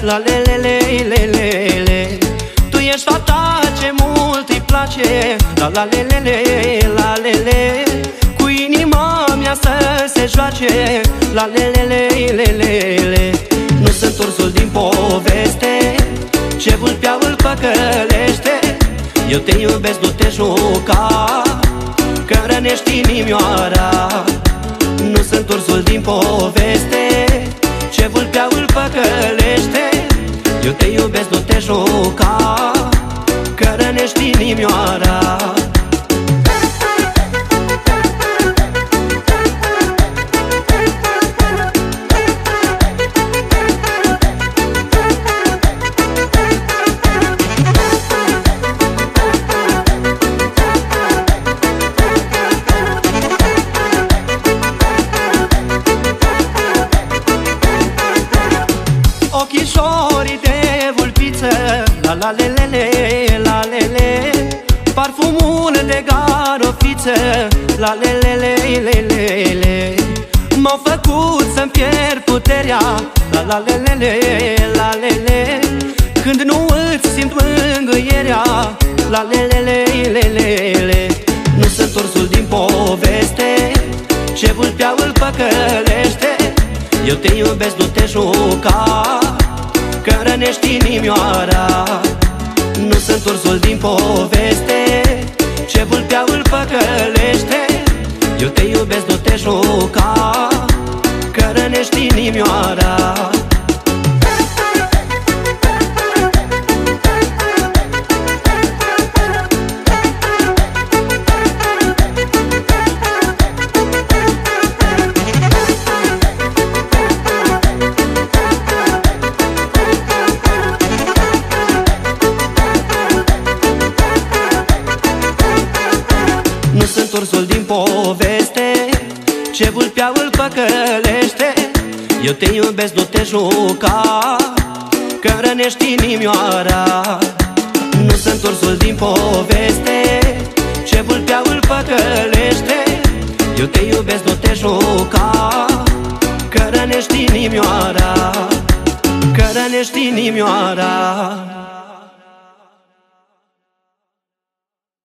la lelelelelele. Tu ești fata ce mult îi place, la lelele, la lele. Cu inima mea să se joace, la lelelelelele. Nu sunt ursul din poveste, ce vulpea îl păcălește. Eu te iubesc, nu te juca, că rănești inimioara. Nu sunt ursul din poveste, ce vulpea îl păcălește. Eu te iubesc, nu te juca, că rănești inimioara. Ochișorii de vulpiță, la lelele, la lele. Parfumul de garofiță, la lelele, lelele. M-au făcut să-mi pierd puterea, la lelele, la lele. Când nu îți simt mângâierea, la lelele, lelele. Nu sunt ursul din poveste, ce vulpea îl păcălește. Eu te iubesc, nu te juca, că rănești inimioara. Nu sunt ursul din poveste, ce vulpea îl păcălește. Eu te iubesc, nu te juca, că rănești inimioara. Nu sunt ursul din poveste, ce vulpea îl păcălește. Eu te iubesc, nu te juca, că rănești inimioara. Nu sunt ursul din poveste, ce vulpea îl păcălește. Eu te iubesc, nu te juca, că rănești inimioara, că rănești inimioara.